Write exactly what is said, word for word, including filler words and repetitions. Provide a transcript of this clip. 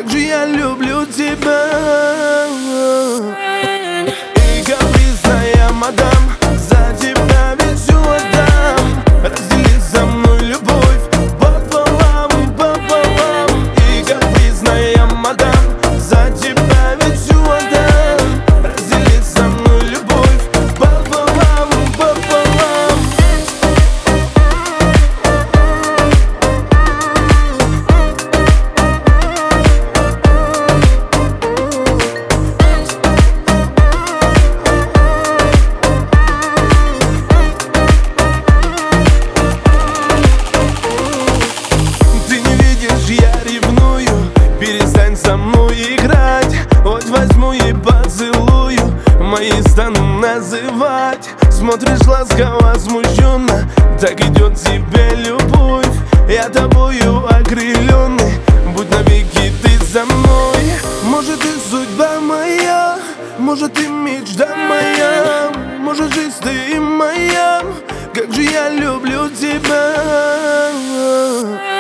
как же я люблю тебя. И капризная мадам, за тебя ведь всё отдам. Раздели со мной любовь пополам, пополам. И капризная мадам, за тебя ведь всё отдам. Раздели со мной любовь пополам, пополам. Я ревную, перестань со мной играть. Хоть возьму и поцелую, мои стану называть. Смотришь ласково, смущенно, так идет тебе любовь. Я тобою окрыленный, будь навеки ты со мной. Может и судьба моя, может и мечта моя, может жизнь ты моя, как же я люблю тебя.